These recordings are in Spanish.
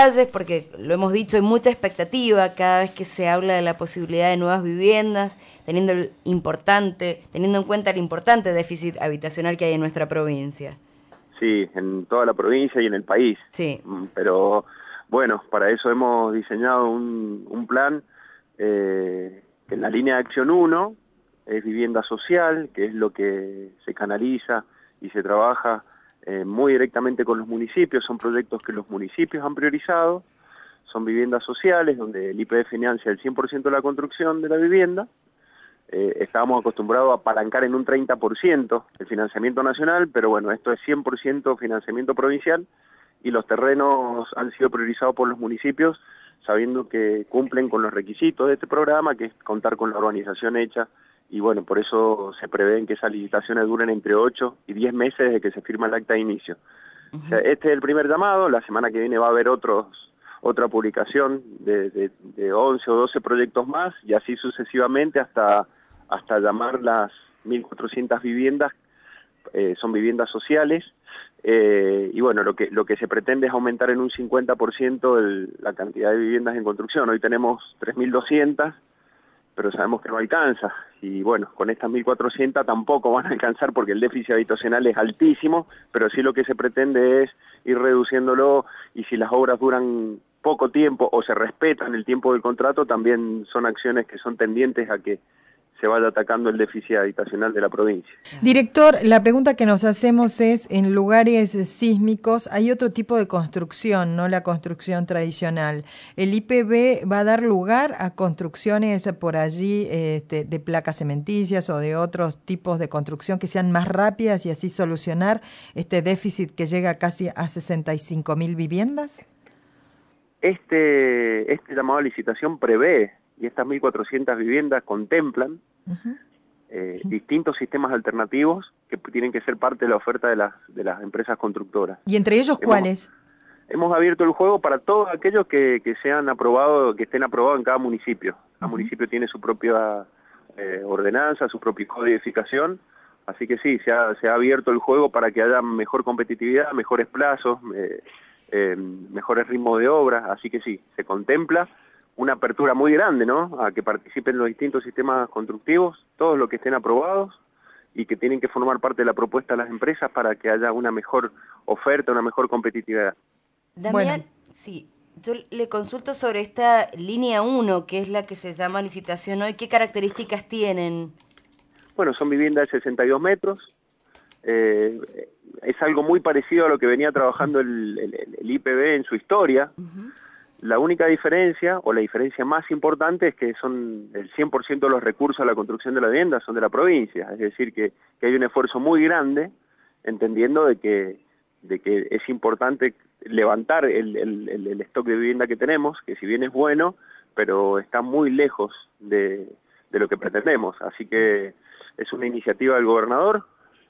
detalles, porque lo hemos dicho, hay mucha expectativa cada vez que se habla de la posibilidad de nuevas viviendas, teniendo en cuenta el importante déficit habitacional que hay en nuestra provincia. Sí, en toda la provincia y en el país. Sí. Pero bueno, para eso hemos diseñado un plan que en la línea de acción 1 es vivienda social, que es lo que se canaliza y se trabaja muy directamente con los municipios. Son proyectos que los municipios han priorizado, son viviendas sociales donde el YPF financia el 100% de la construcción de la vivienda. Estábamos acostumbrados a apalancar en un 30% el financiamiento nacional, pero bueno, esto es 100% financiamiento provincial y los terrenos han sido priorizados por los municipios sabiendo que cumplen con los requisitos de este programa, que es contar con la urbanización hecha, y bueno, por eso se prevén que esas licitaciones duren entre 8 y 10 meses desde que se firma el acta de inicio. O sea, este es el primer llamado. La semana que viene va a haber otra publicación de 11 o 12 proyectos más, y así sucesivamente hasta llamar las 1.400 viviendas, son viviendas sociales, y bueno, lo que se pretende es aumentar en un 50% la cantidad de viviendas en construcción. Hoy tenemos 3.200, pero sabemos que no alcanza, y bueno, con estas 1.400 tampoco van a alcanzar porque el déficit habitacional es altísimo, pero sí lo que se pretende es ir reduciéndolo, y si las obras duran poco tiempo o se respetan el tiempo del contrato, también son acciones que son tendientes a que se vaya atacando el déficit habitacional de la provincia. Director, la pregunta que nos hacemos es, en lugares sísmicos hay otro tipo de construcción, no la construcción tradicional. ¿El IPB va a dar lugar a construcciones por allí de placas cementicias o de otros tipos de construcción que sean más rápidas y así solucionar este déficit que llega casi a 65.000 viviendas? Este llamado a licitación prevé, y estas 1.400 viviendas contemplan distintos sistemas alternativos que tienen que ser parte de la oferta de las empresas constructoras. ¿Y entre ellos cuáles? Hemos abierto el juego para todos aquellos que sean aprobados, que estén aprobados en cada municipio. Cada municipio tiene su propia ordenanza, su propia codificación, así que sí, se ha abierto el juego para que haya mejor competitividad, mejores plazos, mejores ritmos de obra, así que sí, se contempla una apertura muy grande, ¿no?, a que participen los distintos sistemas constructivos, todos los que estén aprobados y que tienen que formar parte de la propuesta de las empresas para que haya una mejor oferta, una mejor competitividad. Damián, sí, yo le consulto sobre esta línea 1, que es la que se llama licitación hoy. ¿Qué características tienen? Bueno, son viviendas de 62 metros, es algo muy parecido a lo que venía trabajando el IPB en su historia. La única diferencia, o la diferencia más importante, es que son el 100% de los recursos a la construcción de la vivienda son de la provincia, es decir, que hay un esfuerzo muy grande, entendiendo de que es importante levantar el stock de vivienda que tenemos, que si bien es bueno, pero está muy lejos de lo que pretendemos. Así que es una iniciativa del gobernador,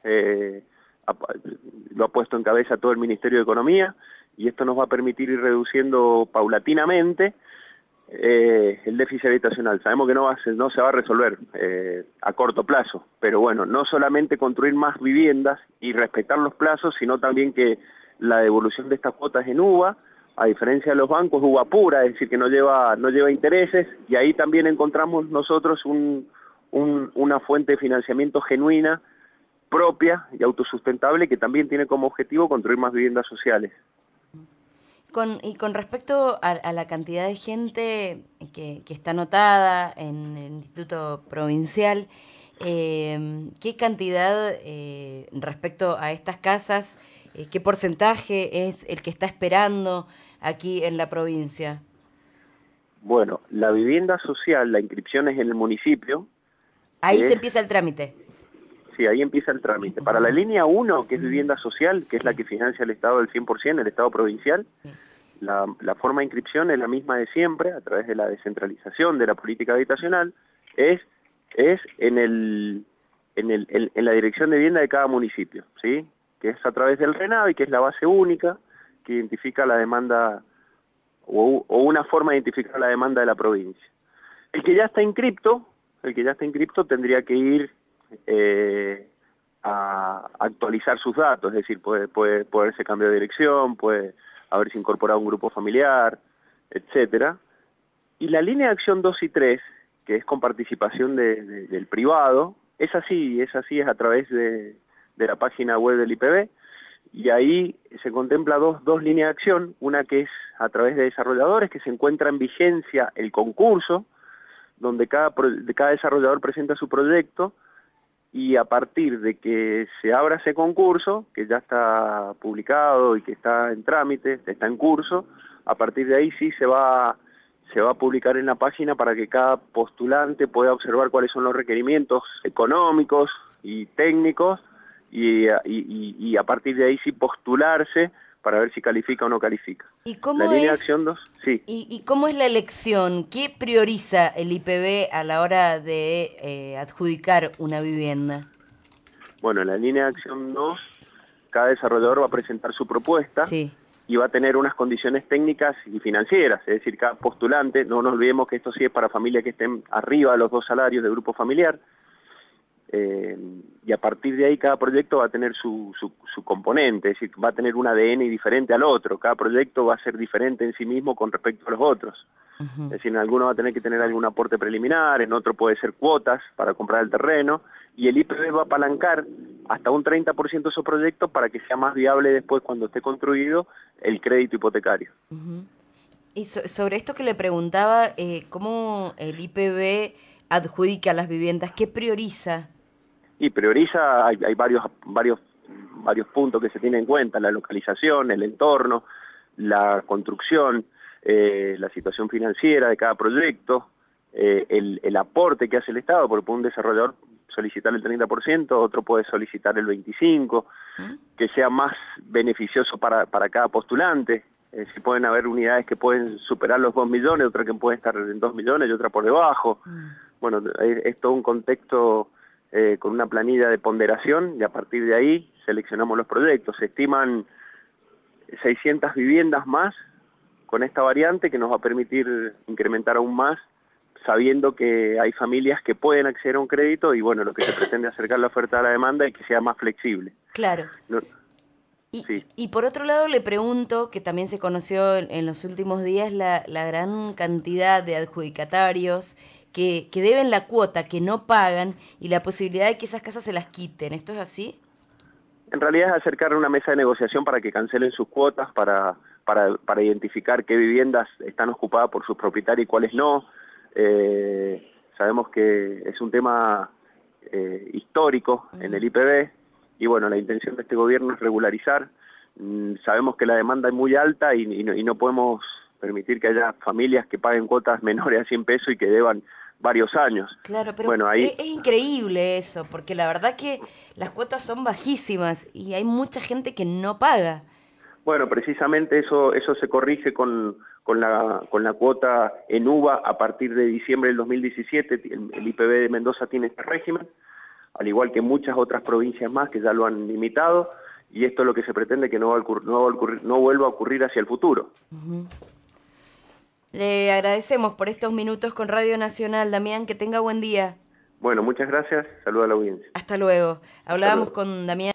lo ha puesto en cabeza todo el Ministerio de Economía, y esto nos va a permitir ir reduciendo paulatinamente el déficit habitacional. Sabemos que no se va a resolver a corto plazo, pero bueno, no solamente construir más viviendas y respetar los plazos, sino también que la devolución de estas cuotas en UVA, a diferencia de los bancos, UVA pura, es decir, que no lleva intereses, y ahí también encontramos nosotros una fuente de financiamiento genuina, propia y autosustentable, que también tiene como objetivo construir más viviendas sociales. Con respecto a la cantidad de gente que está anotada en el Instituto Provincial, ¿qué cantidad respecto a estas casas, qué porcentaje es el que está esperando aquí en la provincia? Bueno, la vivienda social, la inscripción es en el municipio. Ahí se empieza el trámite. Sí, ahí empieza el trámite. Para la línea 1, que es vivienda social, que es la que financia el Estado del 100%, el Estado provincial, la forma de inscripción es la misma de siempre, a través de la descentralización de la política habitacional, es en la dirección de vivienda de cada municipio, ¿sí?, que es a través del RENAVI, que es la base única que identifica la demanda, o una forma de identificar la demanda de la provincia. El que ya está inscripto tendría que ir a actualizar sus datos, es decir, puede poderse cambiar de dirección, puede haberse incorporado a un grupo familiar, etcétera. Y la línea de acción 2 y 3, que es con participación del privado, es así, es a través de la página web del IPB, y ahí se contempla dos líneas de acción, una que es a través de desarrolladores, que se encuentra en vigencia el concurso, donde cada desarrollador presenta su proyecto, y a partir de que se abra ese concurso, que ya está publicado y que está en trámite, está en curso, a partir de ahí sí se va a publicar en la página para que cada postulante pueda observar cuáles son los requerimientos económicos y técnicos, y a partir de ahí sí postularse para ver si califica o no califica. ¿Y cómo la línea de acción 2, sí. ¿Y cómo es la elección? ¿Qué prioriza el IPB a la hora de adjudicar una vivienda? Bueno, en la línea de acción 2, cada desarrollador va a presentar su propuesta, sí, y va a tener unas condiciones técnicas y financieras, es decir, cada postulante, no nos olvidemos que esto sí es para familias que estén arriba de los 2 salarios de grupo familiar, y a partir de ahí cada proyecto va a tener su componente, es decir, va a tener un ADN diferente al otro, cada proyecto va a ser diferente en sí mismo con respecto a los otros. Es decir, en alguno va a tener que tener algún aporte preliminar, en otro puede ser cuotas para comprar el terreno, y el IPB va a apalancar hasta un 30% de esos proyectos para que sea más viable después, cuando esté construido, el crédito hipotecario. Y sobre esto que le preguntaba, ¿cómo el IPB adjudica las viviendas? ¿Qué prioriza? Y prioriza, hay varios puntos que se tienen en cuenta: la localización, el entorno, la construcción, la situación financiera de cada proyecto, el aporte que hace el Estado, porque puede un desarrollador solicitar el 30%, otro puede solicitar el 25%, que sea más beneficioso para cada postulante. Si pueden haber unidades que pueden superar los 2 millones, otras que pueden estar en 2 millones y otra por debajo. Bueno, es todo un contexto con una planilla de ponderación, y a partir de ahí seleccionamos los proyectos. Se estiman 600 viviendas más con esta variante, que nos va a permitir incrementar aún más, sabiendo que hay familias que pueden acceder a un crédito, y bueno, lo que se pretende es acercar la oferta a la demanda y que sea más flexible. Claro. No, sí. Y por otro lado le pregunto, que también se conoció en los últimos días la gran cantidad de adjudicatarios que deben la cuota, que no pagan, y la posibilidad de que esas casas se las quiten. ¿Esto es así? En realidad es acercar una mesa de negociación para que cancelen sus cuotas, para identificar qué viviendas están ocupadas por sus propietarios y cuáles no. Sabemos que es un tema histórico en el IPB, y bueno, la intención de este gobierno es regularizar. Sabemos que la demanda es muy alta y no podemos permitir que haya familias que paguen cuotas menores a 100 pesos y que deban varios años. Claro, pero bueno, ahí es increíble eso, porque la verdad que las cuotas son bajísimas y hay mucha gente que no paga. Bueno, precisamente eso se corrige con la cuota en UVA a partir de diciembre del 2017. El IPB de Mendoza tiene este régimen, al igual que muchas otras provincias más que ya lo han limitado, y esto es lo que se pretende que no vuelva a ocurrir hacia el futuro. Le agradecemos por estos minutos con Radio Nacional. Damián, que tenga buen día. Bueno, muchas gracias. Saludos a la audiencia. Hasta luego. Hablábamos con Damián.